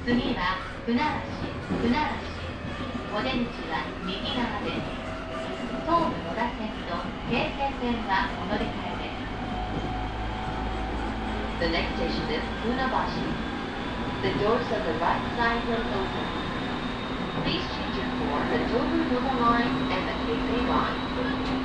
次は船橋。お出口は右側です。東武野田線と京成線はお乗り換えです。The next station is Funabashi. The doors on the right side will open. Please change it for the Tobu Noda line and the Keisei line.